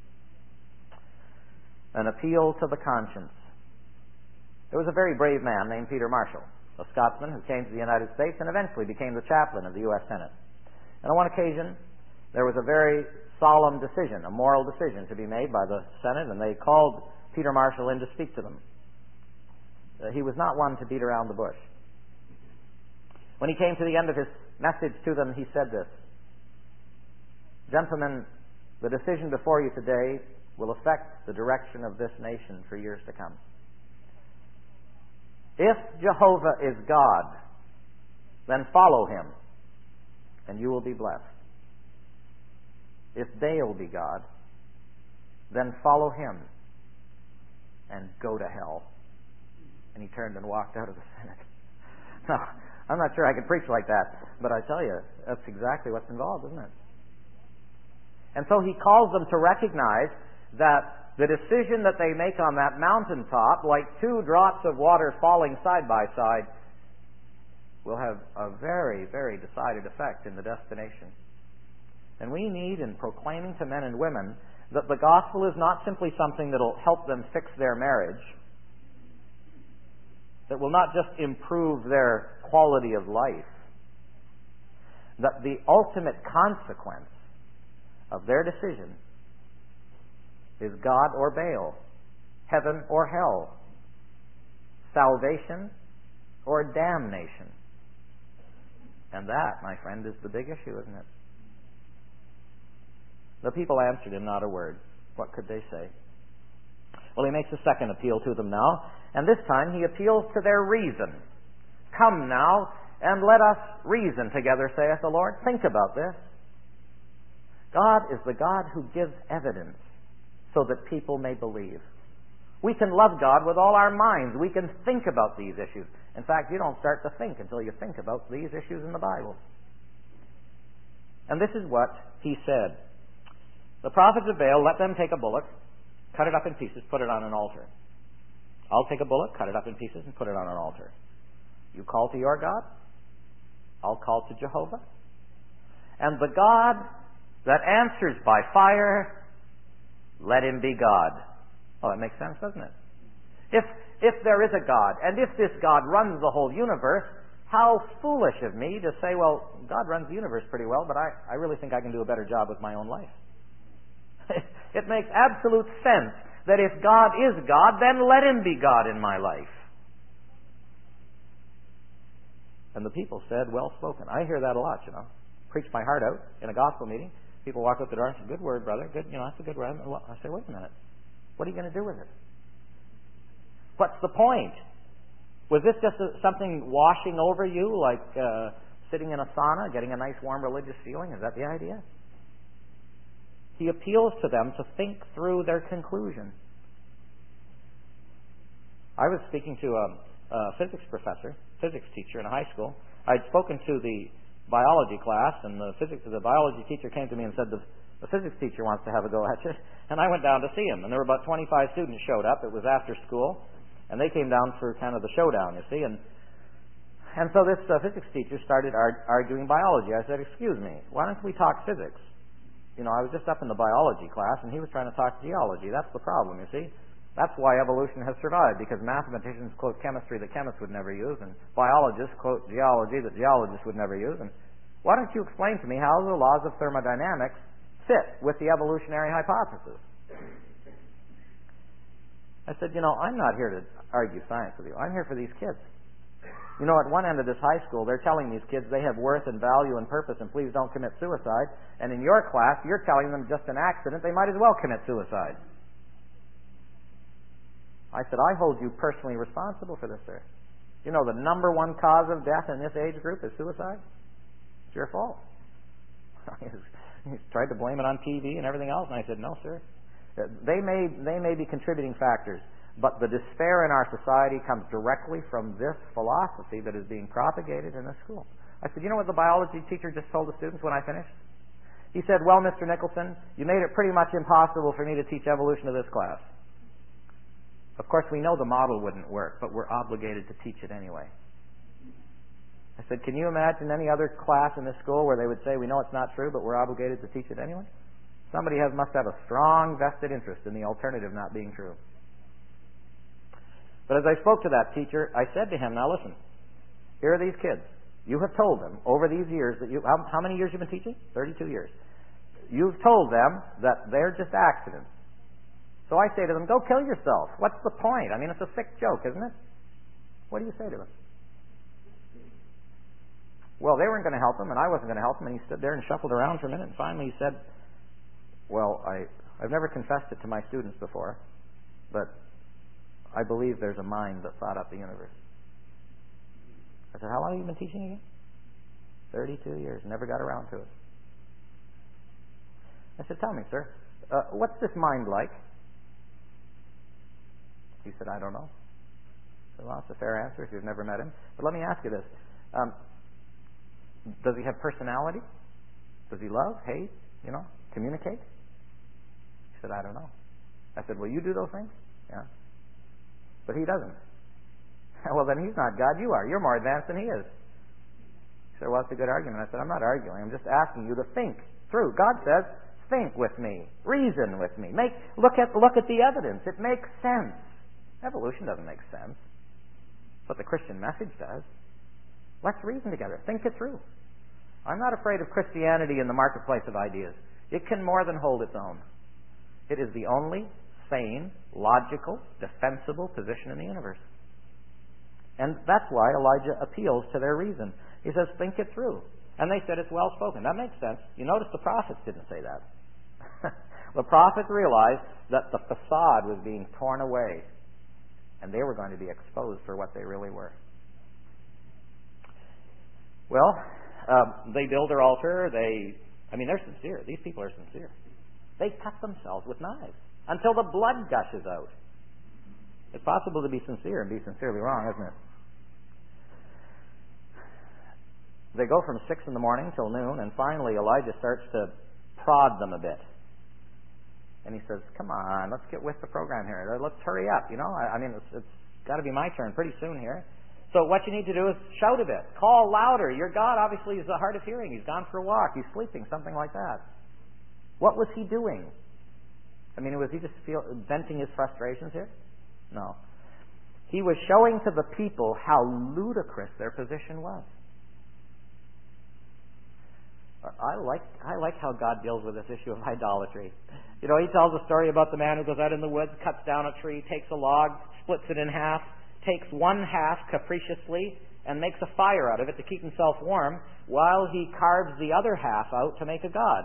An appeal to the conscience. There was a very brave man named Peter Marshall, a Scotsman who came to the United States and eventually became the chaplain of the U S Senate. And on one occasion, there was a very solemn decision, a moral decision to be made by the Senate, and they called Peter Marshall in to speak to them. Uh, he was not one to beat around the bush. When he came to the end of his message to them, he said this: Gentlemen, the decision before you today will affect the direction of this nation for years to come. If Jehovah is God, then follow him, and you will be blessed. If Baal be God, then follow him, and go to hell. And he turned and walked out of the Senate. Now, I'm not sure I could preach like that, but I tell you, that's exactly what's involved, isn't it? And so he calls them to recognize that the decision that they make on that mountaintop, like two drops of water falling side by side, will have a very, very decided effect in the destination. And we need, in proclaiming to men and women that the gospel is not simply something that will help them fix their marriage, that will not just improve their quality of life, that the ultimate consequence of their decision is God or Baal, heaven or hell, salvation or damnation. And that, my friend, is the big issue, isn't it? The people answered him not a word. What could they say? Well, he makes a second appeal to them now, and this time he appeals to their reason. Come now, and let us reason together, saith the Lord. Think about this. God is the God who gives evidence so that people may believe. We can love God with all our minds. We can think about these issues. In fact, you don't start to think until you think about these issues in the Bible. And this is what he said. The prophets of Baal, let them take a bullock, cut it up in pieces, put it on an altar. I'll take a bullock, cut it up in pieces, and put it on an altar. You call to your God, I'll call to Jehovah. And the God that answers by fire, let him be God. Oh, that makes sense, doesn't it? If if there is a God, and if this God runs the whole universe, how foolish of me to say, well, God runs the universe pretty well, but I, I really think I can do a better job with my own life. It makes absolute sense that if God is God, then let him be God in my life. And the people said, well spoken. I hear that a lot, you know. Preach my heart out in a gospel meeting. People walk up the door and say, good word, brother. Good, you know, that's a good word. I say, wait a minute. What are you going to do with it? What's the point? Was this just a, something washing over you, like uh, sitting in a sauna, getting a nice warm religious feeling? Is that the idea? He appeals to them to think through their conclusion. I was speaking to a, a physics professor, physics teacher in a high school. I'd spoken to the biology class, and the physics the biology teacher came to me and said, the, the physics teacher wants to have a go at you. And I went down to see him, and there were about twenty-five students showed up. It was after school, and they came down for kind of the showdown, you see. And And so this uh, physics teacher started ar- arguing biology. I said, excuse me, why don't we talk physics? You know, I was just up in the biology class, and he was trying to talk geology. That's the problem, you see. That's why evolution has survived, because mathematicians quote chemistry that chemists would never use, and biologists quote geology that geologists would never use. And why don't you explain to me how the laws of thermodynamics fit with the evolutionary hypothesis? I said, you know, I'm not here to argue science with you. I'm here for these kids. You know, at one end of this high school, they're telling these kids they have worth and value and purpose, and please don't commit suicide. And in your class, you're telling them just an accident, they might as well commit suicide. I said, I hold you personally responsible for this, sir. You know, the number one cause of death in this age group is suicide. It's your fault. He tried to blame it on T V and everything else, and I said, no, sir. They may, they may be contributing factors, but the despair in our society comes directly from this philosophy that is being propagated in the school. I said, you know what the biology teacher just told the students when I finished? He said, well, Mister Nicholson, you made it pretty much impossible for me to teach evolution to this class. Of course, we know the model wouldn't work, but we're obligated to teach it anyway. I said, can you imagine any other class in this school where they would say, we know it's not true, but we're obligated to teach it anyway? Somebody has, must have a strong vested interest in the alternative not being true. But as I spoke to that teacher, I said to him, now listen, here are these kids. You have told them over these years that you, how, how many years you've been teaching? thirty-two years. You've told them that they're just accidents. So I say to them, go kill yourself. What's the point? I mean, it's a sick joke, isn't it? What do you say to them? Well, they weren't going to help him, and I wasn't going to help him, and he stood there and shuffled around for a minute, and finally he said, well, I, I've never confessed it to my students before, but I believe there's a mind that thought up the universe. I said, how long have you been teaching again? thirty-two years. Never got around to it. I said, tell me, sir, uh, what's this mind like? He said, I don't know. I said, well, that's a fair answer if you've never met him. But let me ask you this. Um, does he have personality? Does he love, hate, you know, communicate? He said, I don't know. I said, well, you do those things? Yeah. But he doesn't. Well, then he's not God, you are. You're more advanced than he is. He said, well, that's a good argument. I said, I'm not arguing. I'm just asking you to think through. God says, think with me. Reason with me. Make look at look at the evidence. It makes sense. Evolution doesn't make sense. But the Christian message does. Let's reason together. Think it through. I'm not afraid of Christianity in the marketplace of ideas. It can more than hold its own. It is the only sane, logical, defensible position in the universe. And that's why Elijah appeals to their reason. He says, think it through. And they said, it's well spoken. That makes sense. You notice the prophets didn't say that. The prophets realized that the facade was being torn away, and they were going to be exposed for what they really were. Well, um, they build their altar. They, I mean, they're sincere. These people are sincere. They cut themselves with knives until the blood gushes out. It's possible to be sincere and be sincerely wrong, isn't it? They go from six in the morning till noon, and finally Elijah starts to prod them a bit. And he says, come on, let's get with the program here. Let's hurry up, you know. I, I mean, it's, it's got to be my turn pretty soon here. So what you need to do is shout a bit. Call louder. Your God obviously is hard of hearing. He's gone for a walk. He's sleeping, something like that. What was he doing? I mean, was he just feel, venting his frustrations here? No. He was showing to the people how ludicrous their position was. I like I like how God deals with this issue of idolatry. You know, he tells a story about the man who goes out in the woods, cuts down a tree, takes a log, splits it in half, takes one half capriciously, and makes a fire out of it to keep himself warm, while he carves the other half out to make a god.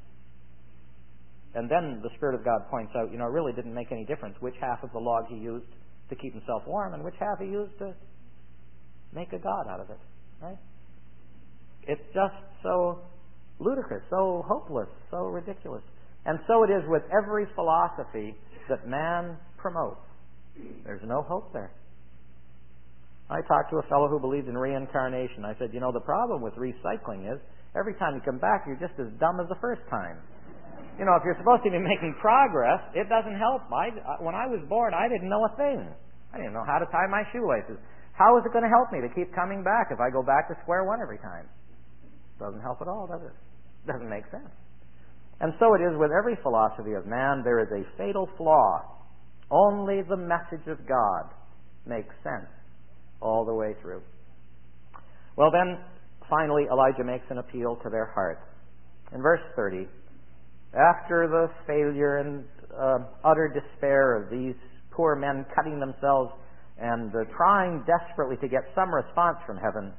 And then the Spirit of God points out, you know, it really didn't make any difference which half of the log he used to keep himself warm and which half he used to make a god out of it. Right? It's just so ludicrous, so hopeless, so ridiculous. And so it is with every philosophy that man promotes. There's no hope there. I talked to a fellow who believed in reincarnation. I said, you know, the problem with recycling is every time you come back, you're just as dumb as the first time. You know, if you're supposed to be making progress, it doesn't help. I, when I was born, I didn't know a thing. I didn't know how to tie my shoelaces. how is it going to help me to keep coming back if I go back to square one every time? Doesn't help at all, does it? Doesn't make sense. And so it is with every philosophy of man. There is a fatal flaw. Only the message of God makes sense all the way through. Well then, finally, Elijah makes an appeal to their hearts. In verse thirty, after the failure and uh, utter despair of these poor men cutting themselves and uh, trying desperately to get some response from heaven,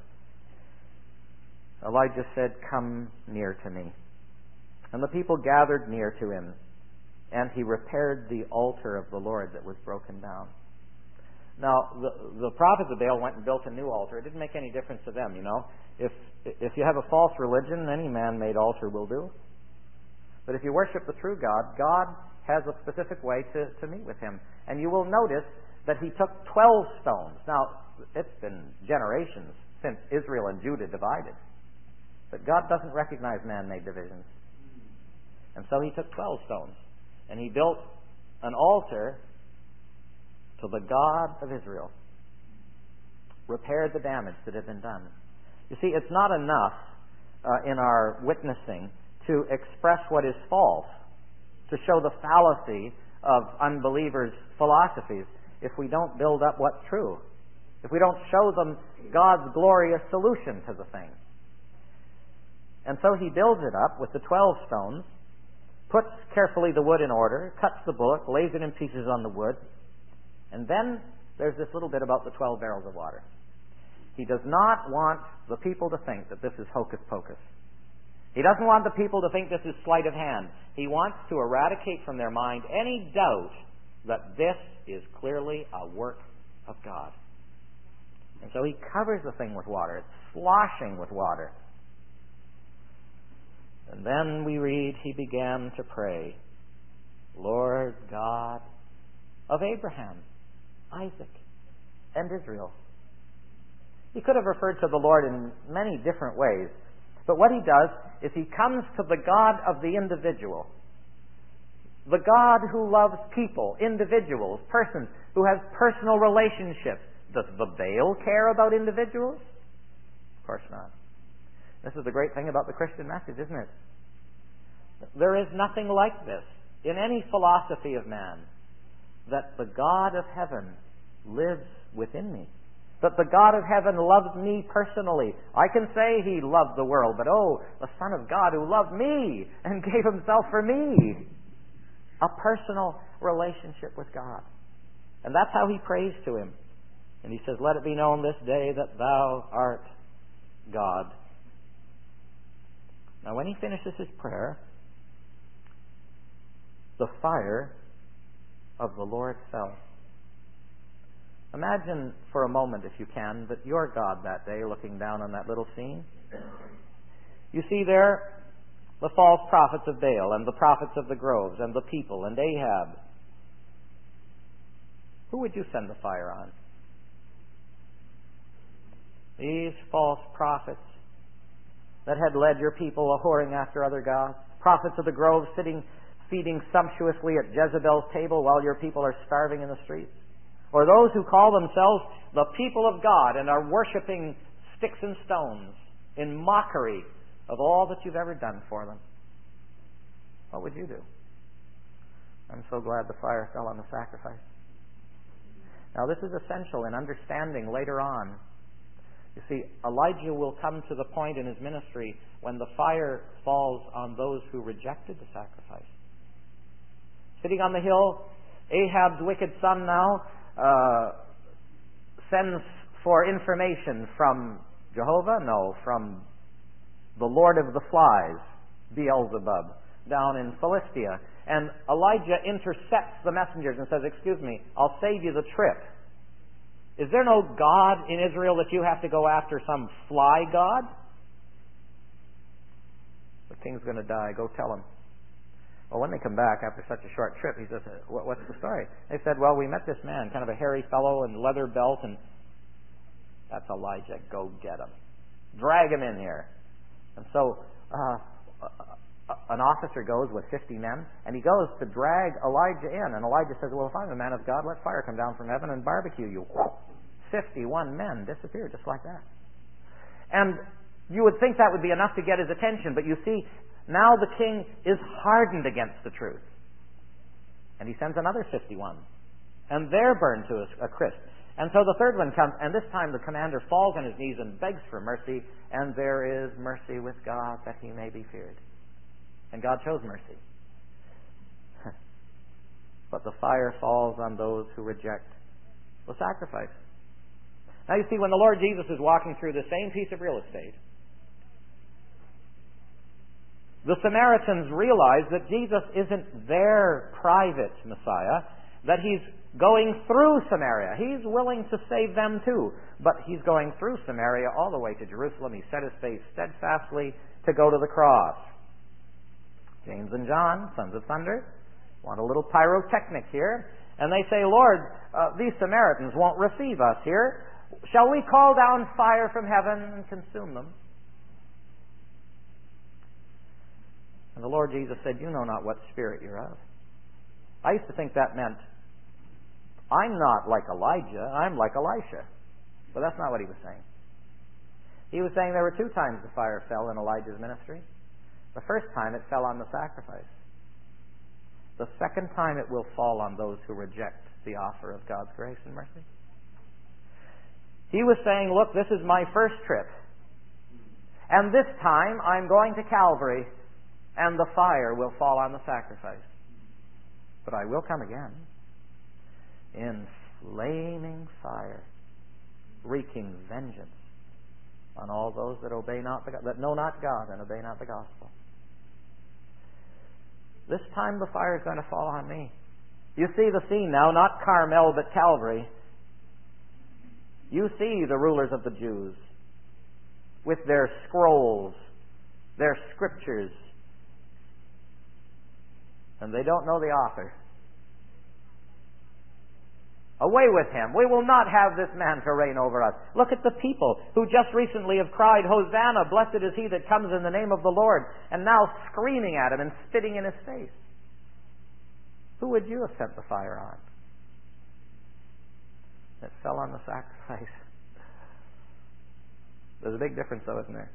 Elijah said, "Come near to me." And the people gathered near to him, and he repaired the altar of the Lord that was broken down. Now, the, the prophets of Baal went and built a new altar. It didn't make any difference to them, you know. If, if you have a false religion, any man-made altar will do. But if you worship the true God, God has a specific way to, to meet with him. And you will notice that he took twelve stones. Now, it's been generations since Israel and Judah divided. But God doesn't recognize man-made divisions. And so he took twelve stones, and he built an altar to the God of Israel, repaired the damage that had been done. You see, it's not enough uh, in our witnessing to express what is false, to show the fallacy of unbelievers' philosophies, if we don't build up what's true, if we don't show them God's glorious solution to the thing. And so he builds it up with the twelve stones, puts carefully the wood in order, cuts the bullock, lays it in pieces on the wood, and then there's this little bit about the twelve barrels of water. He does not want the people to think that this is hocus pocus. He doesn't want the people to think this is sleight of hand. He wants to eradicate from their mind any doubt that this is clearly a work of God. And so he covers the thing with water. It's sloshing with water. And then we read, he began to pray, "Lord God of Abraham, Isaac, and Israel." He could have referred to the Lord in many different ways, but what he does is he comes to the God of the individual. The God who loves people, individuals, persons, who has personal relationships. Does the Baal care about individuals? Of course not. This is the great thing about the Christian message, isn't it? There is nothing like this in any philosophy of man, that the God of heaven lives within me. That the God of heaven loves me personally. I can say he loved the world, but oh, the Son of God who loved me and gave himself for me. A personal relationship with God. And that's how he prays to him. And he says, "Let it be known this day that thou art God." Now when he finishes his prayer, the fire of the Lord fell. Imagine for a moment, if you can, that you're God that day looking down on that little scene. You see there the false prophets of Baal and the prophets of the groves and the people and Ahab. Who would you send the fire on? These false prophets that had led your people a whoring after other gods. Prophets of the groves sitting, feeding sumptuously at Jezebel's table while your people are starving in the streets. Or those who call themselves the people of God and are worshiping sticks and stones in mockery of all that you've ever done for them. What would you do? I'm so glad the fire fell on the sacrifice. Now this is essential in understanding later on. You see, Elijah will come to the point in his ministry when the fire falls on those who rejected the sacrifice. Sitting on the hill, Ahab's wicked son now uh, sends for information from Jehovah? No, from the Lord of the Flies, Beelzebub, down in Philistia. And Elijah intercepts the messengers and says, "Excuse me, I'll save you the trip. Is there no God in Israel that you have to go after, some fly god? The king's going to die. Go tell him." Well, when they come back after such a short trip, he says, "What's the story?" They said, "Well, we met this man, kind of a hairy fellow in leather belt, and that's Elijah. Go get him. Drag him in here." And so uh, an officer goes with fifty men, and he goes to drag Elijah in. And Elijah says, "Well, if I'm a man of God, let fire come down from heaven and barbecue you." fifty-one men disappeared just like that. And you would think that would be enough to get his attention, but you see, now the king is hardened against the truth. And he sends another fifty-one. And they're burned to a, a crisp. And so the third one comes, and this time the commander falls on his knees and begs for mercy, and there is mercy with God that he may be feared. And God shows mercy. But the fire falls on those who reject the sacrifice. Now you see, when the Lord Jesus is walking through the same piece of real estate, the Samaritans realize that Jesus isn't their private Messiah, that he's going through Samaria. He's willing to save them too, but he's going through Samaria all the way to Jerusalem. He set his face steadfastly to go to the cross. James and John, sons of thunder, want a little pyrotechnic here, and they say, Lord, uh, these Samaritans won't receive us here. Shall we call down fire from heaven and consume them? And the Lord Jesus said, you know not what spirit you're of. I used to think that meant, I'm not like Elijah, I'm like Elisha. But that's not what he was saying. He was saying there were two times the fire fell in Elijah's ministry. The first time it fell on the sacrifice. The second time it will fall on those who reject the offer of God's grace and mercy. He was saying, look, this is my first trip. And this time I'm going to Calvary, and the fire will fall on the sacrifice. But I will come again in flaming fire, wreaking vengeance on all those that obey not the, that know not God and obey not the gospel. This time the fire is going to fall on me. You see the scene now, not Carmel but Calvary. You see the rulers of the Jews with their scrolls, their scriptures, and they don't know the author. Away with him. We will not have this man to reign over us. Look at the people who just recently have cried, Hosanna, blessed is he that comes in the name of the Lord, and now screaming at him and spitting in his face. Who would you have sent the fire on? It fell on the sacrifice. There's a big difference though, isn't there?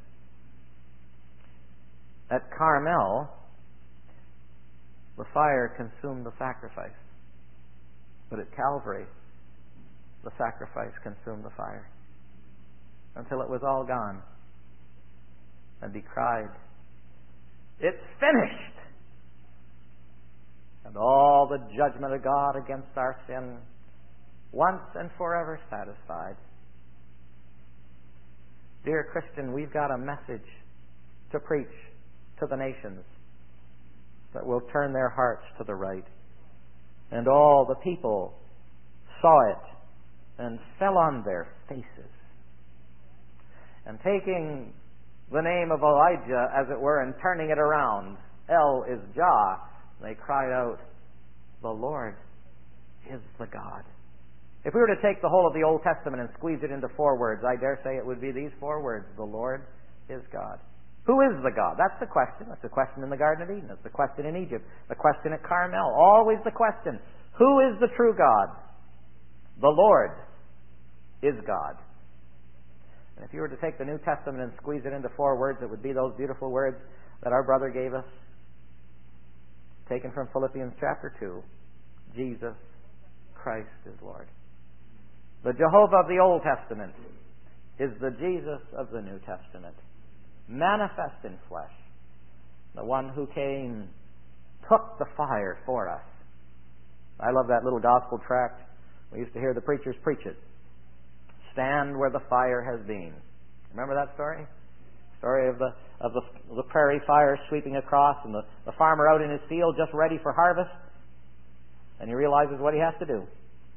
At Carmel, the fire consumed the sacrifice. But at Calvary, the sacrifice consumed the fire until it was all gone. And he cried, it's finished! And all the judgment of God against our sin, once and forever satisfied. Dear Christian, we've got a message to preach to the nations that will turn their hearts to the right. And all the people saw it and fell on their faces. And taking the name of Elijah, as it were, and turning it around, El is Jah, they cried out, the Lord is the God. If we were to take the whole of the Old Testament and squeeze it into four words, I dare say it would be these four words, the Lord is God. Who is the God? That's the question. That's the question in the Garden of Eden. That's the question in Egypt. The question at Carmel. Always the question. Who is the true God? The Lord is God. And if you were to take the New Testament and squeeze it into four words, it would be those beautiful words that our brother gave us, taken from Philippians chapter two. Jesus Christ is Lord. The Jehovah of the Old Testament is the Jesus of the New Testament, manifest in flesh, the one who came, took the fire for us. I love that little gospel tract. We used to hear the preachers preach it. Stand where the fire has been. Remember that story? Story of the of the, the prairie fire sweeping across, and the, the farmer out in his field just ready for harvest, and he realizes what he has to do.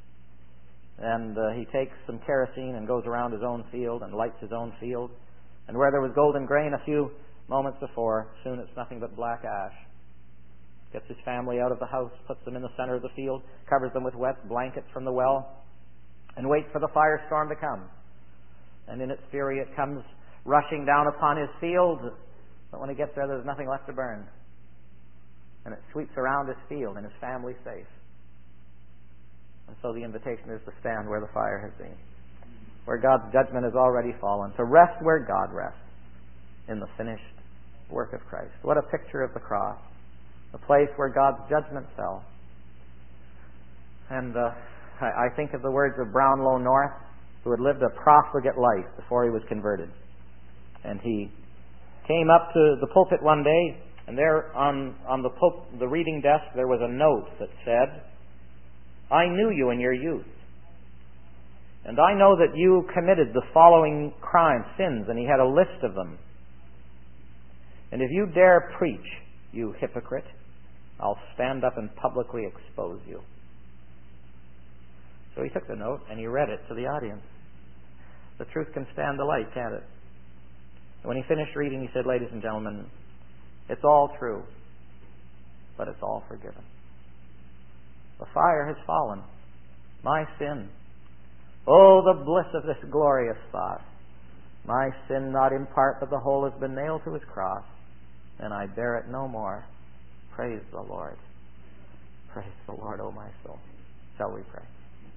And uh, he takes some kerosene and goes around his own field and lights his own field. And where there was golden grain a few moments before, soon it's nothing but black ash. Gets his family out of the house, puts them in the center of the field, covers them with wet blankets from the well, and waits for the firestorm to come. And in its fury it comes rushing down upon his field, but when he gets there, there's nothing left to burn. And it sweeps around his field, and his family's safe. And so the invitation is to stand where the fire has been. where God's judgment has already fallen, to rest where God rests, in the finished work of Christ. What a picture of the cross, the place where God's judgment fell. And uh, I, I think of the words of Brownlow North, who had lived a profligate life before he was converted. And he came up to the pulpit one day, and there on, on the, pul- the reading desk there was a note that said, "I knew you in your youth, and I know that you committed the following crimes, sins," and he had a list of them. "And if you dare preach, you hypocrite, I'll stand up and publicly expose you." So he took the note and he read it to the audience. The truth can stand the light, can't it? And when he finished reading, he said, "Ladies and gentlemen, it's all true, but it's all forgiven. The fire has fallen. My sin. Oh, the bliss of this glorious thought. My sin, not in part, but the whole, has been nailed to his cross, and I bear it no more. Praise the Lord. Praise the Lord, O my soul." Shall we pray?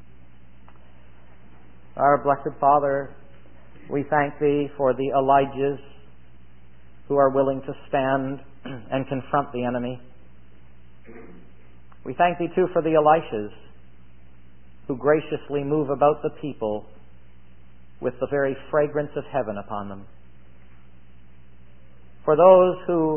Our blessed Father, we thank Thee for the Elijahs who are willing to stand and confront the enemy. We thank Thee too for the Elishas who graciously move about the people with the very fragrance of heaven upon them. For those who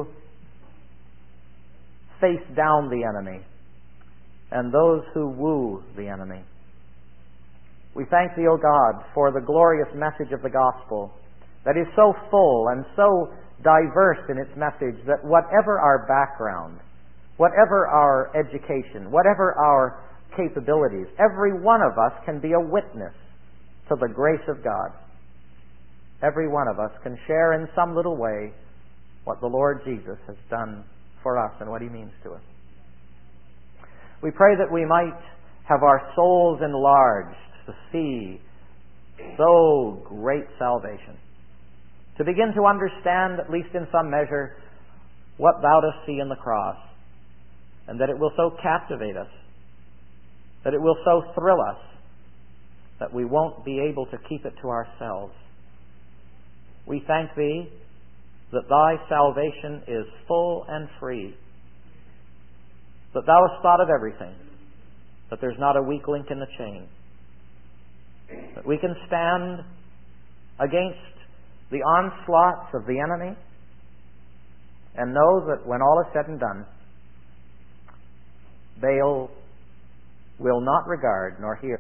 face down the enemy and those who woo the enemy. We thank Thee, O God, for the glorious message of the gospel that is so full and so diverse in its message that whatever our background, whatever our education, whatever our capabilities, every one of us can be a witness to the grace of God. Every one of us can share in some little way what the Lord Jesus has done for us and what He means to us. We pray that we might have our souls enlarged to see so great salvation, to begin to understand, at least in some measure, what Thou dost see in the cross, and that it will so captivate us, that it will so thrill us, that we won't be able to keep it to ourselves. We thank Thee that Thy salvation is full and free, that Thou hast thought of everything, that there's not a weak link in the chain, that we can stand against the onslaughts of the enemy and know that when all is said and done, Baal will not regard nor hear